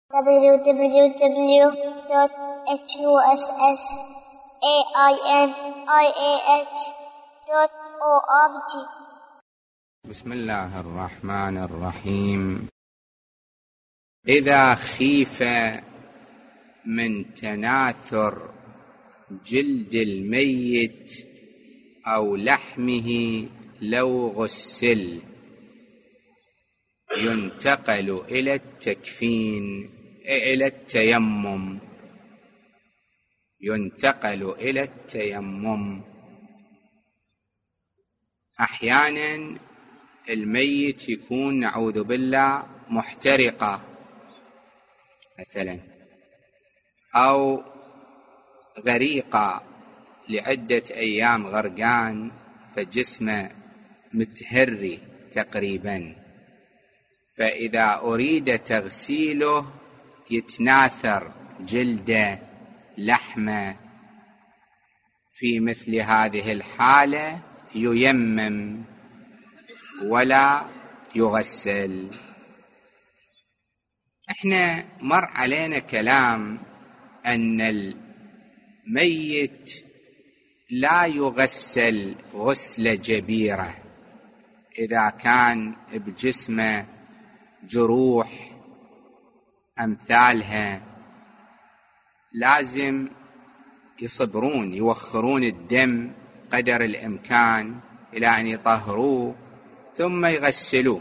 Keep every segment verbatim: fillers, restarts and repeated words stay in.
w w w dot huss ain I A H dot org. بسم الله الرحمن الرحيم. إذا خيف من تناثر جلد الميت أو لحمه لو غسل ينتقل إلى التكفين إلى التيمم ينتقل إلى التيمم أحيانا الميت يكون نعوذ بالله محترقة مثلا أو غريقة لعدة أيام غرقان فجسمه متهري تقريبا، فإذا أريد تغسيله يتناثر جلده لحمه، في مثل هذه الحالة ييمم ولا يغسل. احنا مر علينا كلام أن الميت لا يغسل غسل جبيرة إذا كان بجسمه جروح أمثالها، لازم يصبرون يوخرون الدم قدر الإمكان إلى أن يطهروه ثم يغسلوه.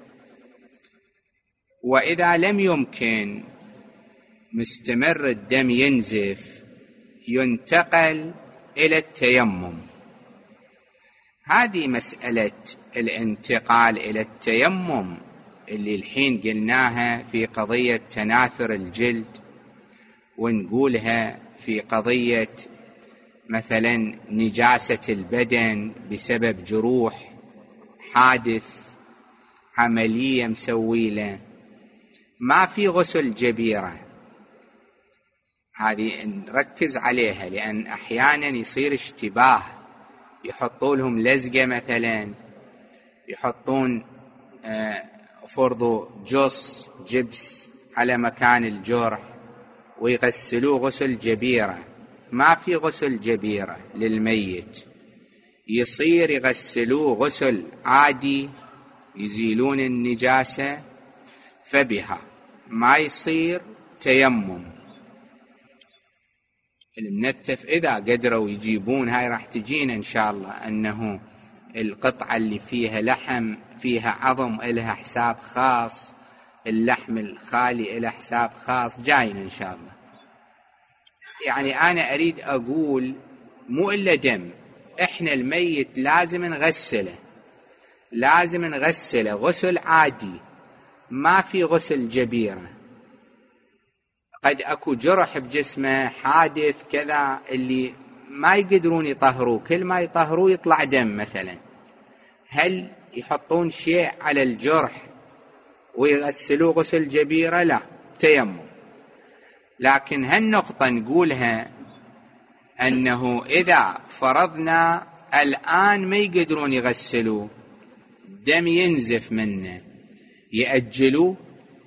وإذا لم يمكن مستمر الدم ينزف ينتقل إلى التيمم. هذه مسألة الانتقال إلى التيمم اللي الحين قلناها في قضية تناثر الجلد، ونقولها في قضية مثلا نجاسة البدن بسبب جروح حادث عملية مسوي له، ما في غسل جبيرة. هذه نركز عليها لأن أحيانا يصير اشتباه، يحطوا لهم لزقة مثلا، يحطون فرضوا جص جبس على مكان الجرح ويغسلوه غسل جبيرة. ما في غسل جبيرة للميت، يصير يغسلوه غسل عادي، يزيلون النجاسة فبها، ما يصير تيمم. المنتف إذا قدروا يجيبون، هاي راح تجينا إن شاء الله، أنه القطعة اللي فيها لحم فيها عظم إلها حساب خاص، اللحم الخالي إلها حساب خاص، جاينا إن شاء الله. يعني أنا أريد أقول مو إلا دم، إحنا الميت لازم نغسله، لازم نغسله غسل عادي، ما في غسل جبيرة. قد أكو جرح بجسمه حادث كذا اللي ما يقدرون يطهروه، كل ما يطهروه يطلع دم مثلا، هل يحطون شيء على الجرح ويغسلوه غسل جبيرة؟ لا، تيمم. لكن هالنقطة نقولها أنه إذا فرضنا الآن ما يقدرون يغسلوه، دم ينزف منه، يأجلوا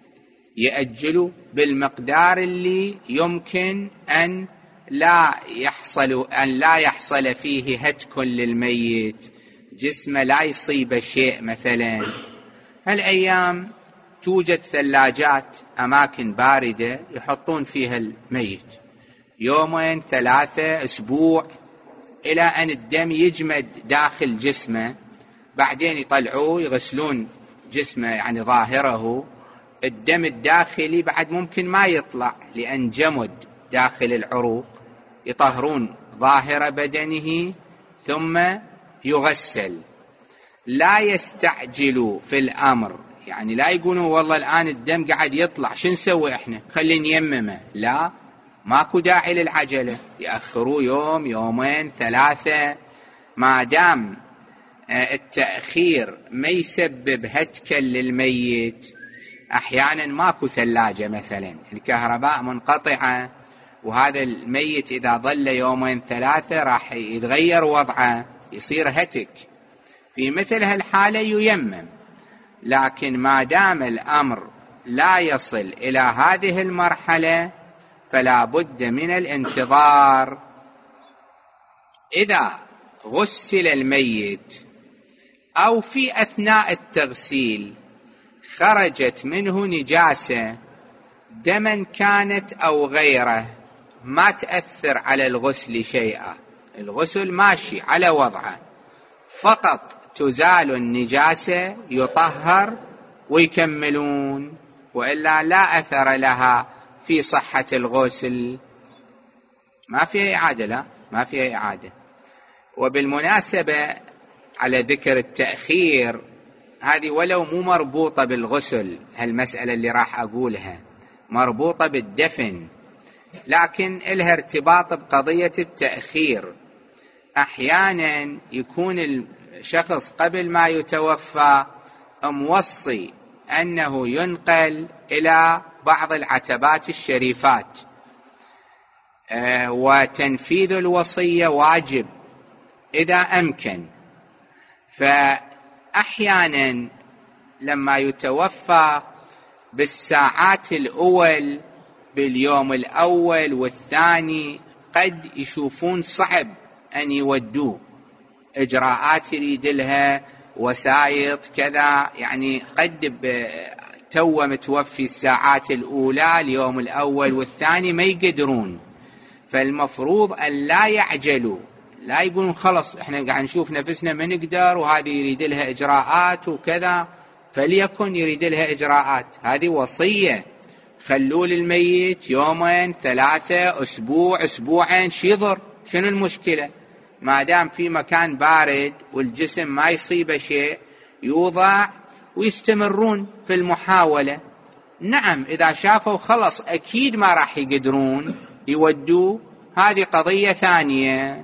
يأجلوا بالمقدار اللي يمكن أن لا يحصل أن لا يحصل فيه هتك للميت، جسمه لا يصيب شيء. مثلا هالأيام توجد ثلاجات أماكن باردة يحطون فيها الميت يومين ثلاثة أسبوع إلى أن الدم يجمد داخل جسمه، بعدين يطلعوه يغسلون جسمه يعني ظاهره. الدم الداخلي بعد ممكن ما يطلع لأن جمد داخل العروق، يطهرون ظاهر بدنه ثم يغسل. لا يستعجلوا في الأمر، يعني لا يقولوا والله الآن الدم قاعد يطلع شو نسوي إحنا خلي نيممه، لا، ماكو داعي للعجلة، يأخروا يوم يومين ثلاثة، ما دام التأخير ما يسبب هتكا للميت. أحيانا ماكو ثلاجة مثلا، الكهرباء منقطعة، وهذا الميت إذا ظل يومين ثلاثة راح يتغير وضعه، يصير هتك، في مثل هالحالة ييمم. لكن ما دام الأمر لا يصل إلى هذه المرحلة فلا بد من الانتظار. إذا غسل الميت أو في أثناء التغسيل خرجت منه نجاسة دما كانت أو غيره، ما تأثر على الغسل شيئا، الغسل ماشي على وضعه، فقط تزال النجاسة يطهر ويكملون، وإلا لا أثر لها في صحة الغسل، ما فيها إعادة، لا ما فيها إعادة. وبالمناسبة على ذكر التأخير، هذه ولو مو مربوطة بالغسل، هالمسألة اللي راح أقولها مربوطة بالدفن، لكن إلها ارتباط بقضية التأخير. أحيانا يكون الشخص قبل ما يتوفى موصي أنه ينقل إلى بعض العتبات الشريفات، وتنفيذ الوصية واجب إذا أمكن. فأحيانا لما يتوفى بالساعات الأول، باليوم الأول والثاني، قد يشوفون صعب أن يودوه، إجراءات يريد لها، وسايط كذا، يعني قد تو متوفي الساعات الأولى اليوم الأول والثاني ما يقدرون. فالمفروض أن لا يعجلوا، لا يقولون خلص احنا قاعد نشوف نفسنا ما نقدر، وهذه يريد لها إجراءات وكذا، فليكن يريد لها إجراءات. هذه وصية، خلوا للميت يومين ثلاثة أسبوع أسبوعين، شي يضر؟ شنو المشكلة؟ ما دام في مكان بارد والجسم ما يصيبه شيء يوضع ويستمرون في المحاولة. نعم إذا شافوا خلص أكيد ما راح يقدرون يودوه، هذه قضية ثانية.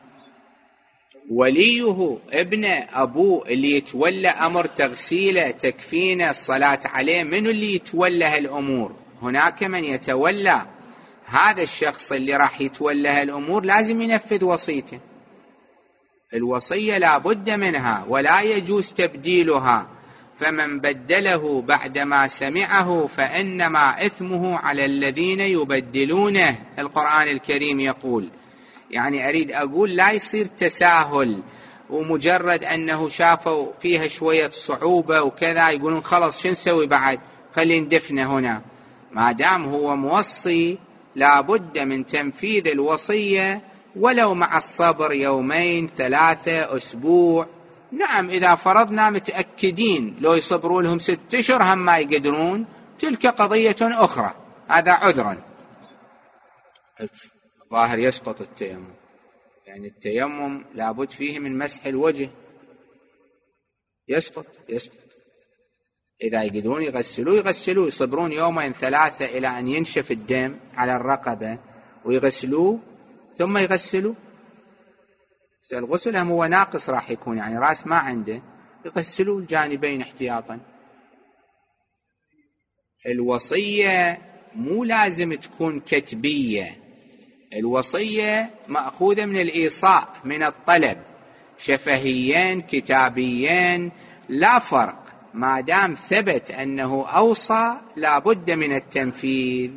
وليه ابنه أبوه اللي يتولى أمر تغسيله تكفينه الصلاة عليه، من اللي يتولى هالأمور؟ هناك من يتولى. هذا الشخص اللي راح يتولى هالأمور لازم ينفذ وصيته، الوصية لا بد منها ولا يجوز تبديلها، فمن بدله بعدما سمعه فإنما إثمه على الذين يبدلونه. القرآن الكريم يقول، يعني أريد أقول لا يصير تساهل، ومجرد أنه شافوا فيها شوية صعوبة وكذا يقولون خلص شو نسوي بعد، خلي ندفنه هنا. ما دام هو موصي لا بد من تنفيذ الوصية، ولو مع الصبر يومين ثلاثة أسبوع. نعم إذا فرضنا متأكدين لو يصبروا لهم ست أشهر هم ما يقدرون، تلك قضية أخرى، هذا عذرا. ظاهر يسقط التيمم، يعني التيمم لابد فيه من مسح الوجه، يسقط يسقط. إذا يقدرون يغسلوا يغسلوا، يصبرون يومين ثلاثة إلى أن ينشف الدم على الرقبة ويغسلوه ثم يغسلوا. الغسل هم هو ناقص راح يكون، يعني رأس ما عنده، يغسلوا الجانبين احتياطا. الوصية مو لازم تكون كتبية، الوصية مأخوذة من الإيصاء، من الطلب، شفهيين كتابيين لا فرق، ما دام ثبت أنه أوصى لا بد من التنفيذ.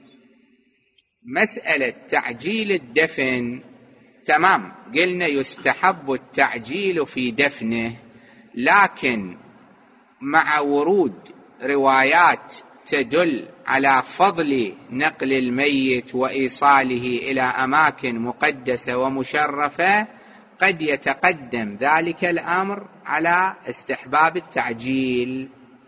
مسألة تعجيل الدفن تمام، قلنا يستحب التعجيل في دفنه، لكن مع ورود روايات تدل على فضل نقل الميت وإيصاله إلى أماكن مقدسة ومشرفة قد يتقدم ذلك الأمر على استحباب التعجيل.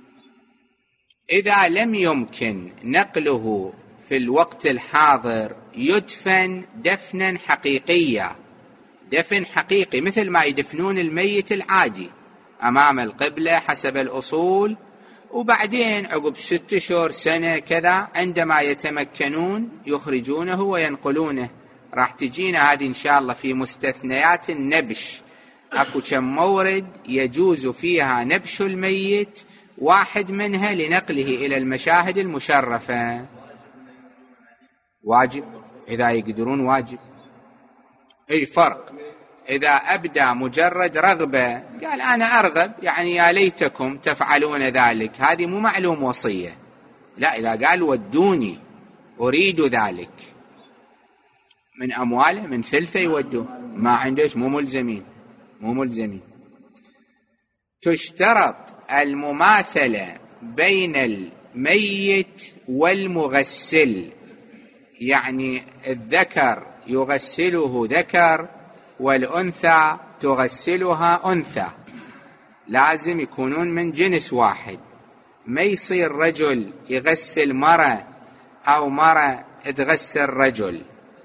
إذا لم يمكن نقله في الوقت الحاضر يدفن دفنا حقيقيا، دفن حقيقي مثل ما يدفنون الميت العادي أمام القبلة حسب الأصول، وبعدين عقب ست شهور سنة كذا عندما يتمكنون يخرجونه وينقلونه. راح تجينا هذه إن شاء الله في مستثنيات النبش، أكو كم مورد يجوز فيها نبش الميت، واحد منها لنقله إلى المشاهد المشرفة. واجب إذا يقدرون، واجب. أي فرق إذا أبدى مجرد رغبة، قال أنا أرغب، يعني يا ليتكم تفعلون ذلك، هذه مو معلوم وصية، لا، إذا قال ودوني أريد ذلك من أمواله من ثلثه يودوه، ما عندش، مو ملزمين مو ملزمين. تشترط المماثلة بين الميت والمغسل، يعني الذكر يغسله ذكر والأنثى تغسلها أنثى، لازم يكونون من جنس واحد. ما يصير رجل يغسل مرة أو مرة تغسل رجل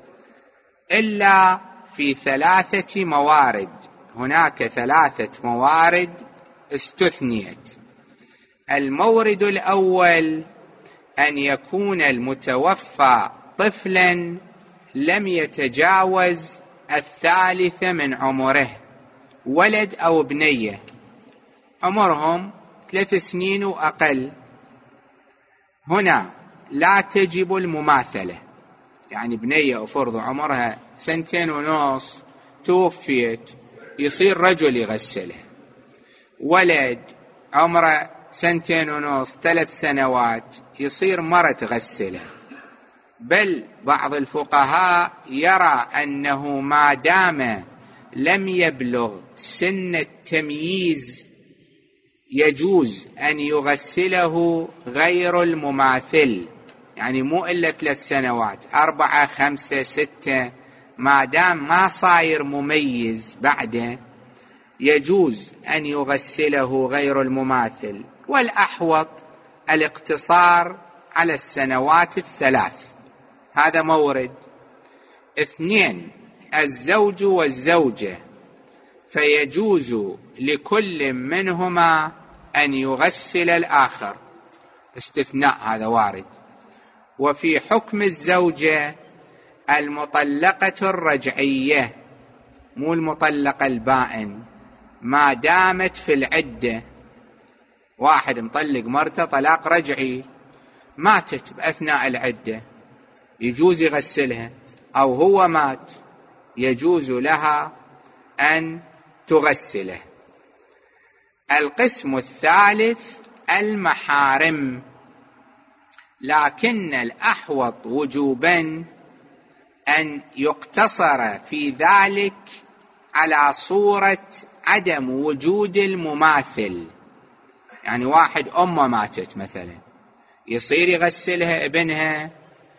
إلا في ثلاثة موارد. هناك ثلاثة موارد استثنيت. المورد الأول أن يكون المتوفى طفلا لم يتجاوز الثالث من عمره، ولد أو بنية عمرهم ثلاث سنين وأقل، هنا لا تجب المماثلة. يعني بنية أفرض عمرها سنتين ونص توفيت، يصير رجل يغسلها. ولد عمره سنتين ونص ثلاث سنوات يصير مرة تغسلها. بل بعض الفقهاء يرى أنه ما دام لم يبلغ سن التمييز يجوز أن يغسله غير المماثل، يعني مو إلا ثلاث سنوات، أربعة خمسة ستة، ما دام ما صاير مميز بعده يجوز أن يغسله غير المماثل. والأحوط الاقتصار على السنوات الثلاث. هذا مورد. اثنين، الزوج والزوجة، فيجوز لكل منهما أن يغسل الآخر، استثناء هذا وارد. وفي حكم الزوجة المطلقة الرجعية، مو المطلقة البائن، ما دامت في العدة. واحد مطلق مرته طلاق رجعي، ماتت بأثناء العدة، يجوز يغسلها، أو هو مات يجوز لها أن تغسله. القسم الثالث المحارم، لكن الأحوط وجوبا أن يقتصر في ذلك على صورة عدم وجود المماثل. يعني واحد أمه ماتت مثلا، يصير يغسلها ابنها،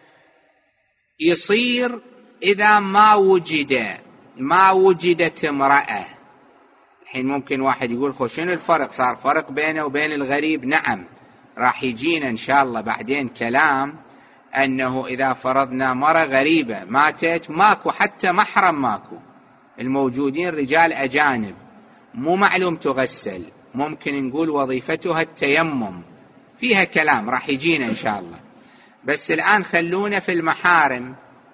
يصير إذا ما وجد ما وجدت امرأة. الحين ممكن واحد يقول خو شنو الفرق؟ صار فرق بينه وبين الغريب؟ نعم، راح يجينا إن شاء الله بعدين كلام أنه إذا فرضنا مرة غريبة ماتت ماكو حتى محرم، ماكو، الموجودين رجال أجانب، مو معلوم تغسل، ممكن نقول وظيفتها التيمم، فيها كلام راح يجينا إن شاء الله. بس الآن خلونا في المحارم.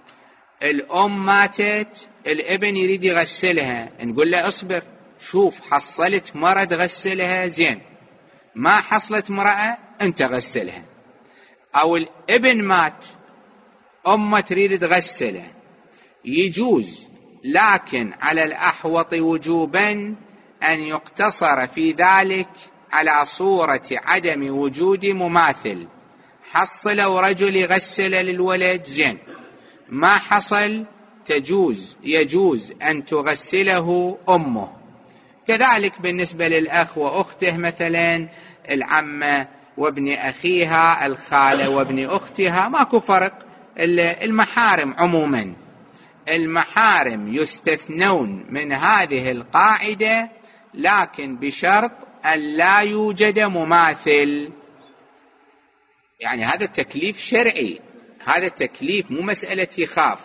الأم ماتت، الابن يريد يغسلها، نقول له اصبر، شوف حصلت مرة تغسلها زين، ما حصلت مرأة أنت غسلها. أو الابن مات، أمه تريد تغسله، يجوز، لكن على الأحوط وجوبا أن يقتصر في ذلك على صورة عدم وجود مماثل. حصلوا رجل يغسل للولد زين، ما حصل تجوز يجوز أن تغسله أمه. كذلك بالنسبة للأخ وأخته مثلا، العمة وابن أخيها، الخالة وابن أختها، ماكو فرق. المحارم عموما، المحارم يستثنون من هذه القاعدة، لكن بشرط أن لا يوجد مماثل. يعني هذا التكليف شرعي، هذا التكليف مو مسألة يخاف.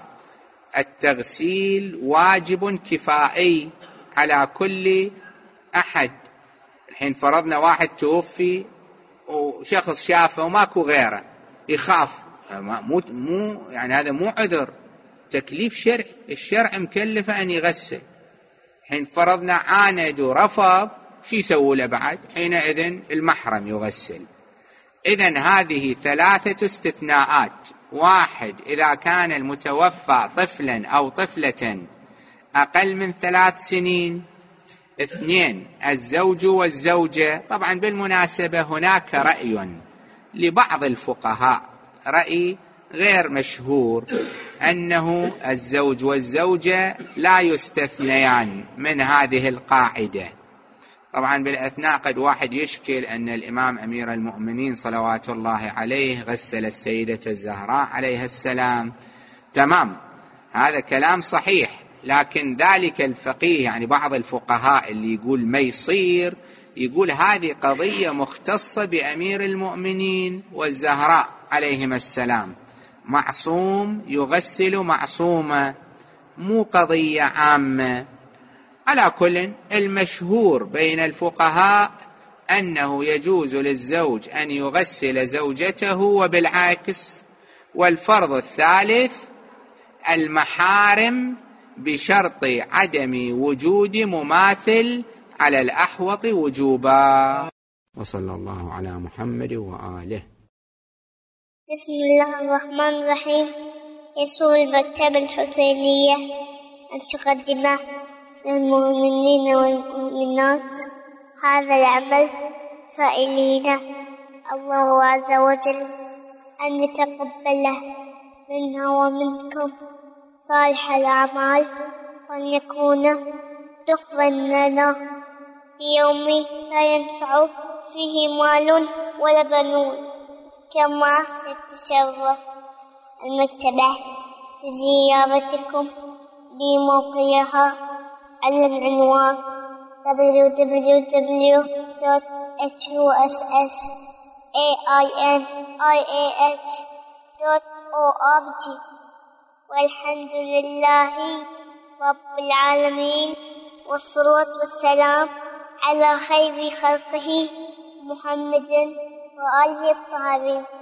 التغسيل واجب كفائي على كل أحد. الحين فرضنا واحد توفي وشخص شافه وماكو غيره، يخاف، مو مو يعني هذا مو عذر، تكليف شرعي، الشرع مكلفه أن يغسل. الحين فرضنا عاند ورفض، شو يسوي له بعد؟ حينئذ المحرم يغسل. إذن هذه ثلاثة استثناءات: واحد، إذا كان المتوفى طفلا أو طفلة أقل من ثلاث سنين. اثنين، الزوج والزوجة. طبعا بالمناسبة هناك رأي لبعض الفقهاء رأي غير مشهور أنه الزوج والزوجة لا يستثنيان من هذه القاعدة. طبعا بالأثناء قد واحد يشكل أن الإمام أمير المؤمنين صلوات الله عليه غسل السيدة الزهراء عليها السلام. تمام، هذا كلام صحيح، لكن ذلك الفقيه يعني بعض الفقهاء اللي يقول ما يصير، يقول هذه قضية مختصة بأمير المؤمنين والزهراء عليهما السلام، معصوم يغسل معصومة، مو قضية عامة. على كل، المشهور بين الفقهاء أنه يجوز للزوج أن يغسل زوجته وبالعكس. والفرض الثالث المحارم بشرط عدم وجود مماثل على الأحوط وجوبا. وصلى الله على محمد وآله. بسم الله الرحمن الرحيم. يسر المكتبة الحسينية أن تقدم للمؤمنين والمؤمنات هذا العمل، سائلين الله عز وجل أن يتقبله منا ومنكم صالح الأعمال، وأن يكون دخلا لنا في يوم لا ينفع فيه مال ولا بنون. كما يتشرف المكتبة بزيارتكم بموقعها على العنوان دبليو دبليو دبليو دوت إتش يو إس إس إيه آي إن آي إيه إتش دوت أو آر جي. والحمد لله رب العالمين، والصلاة والسلام على خير خلقه محمد وآله الطاهرين.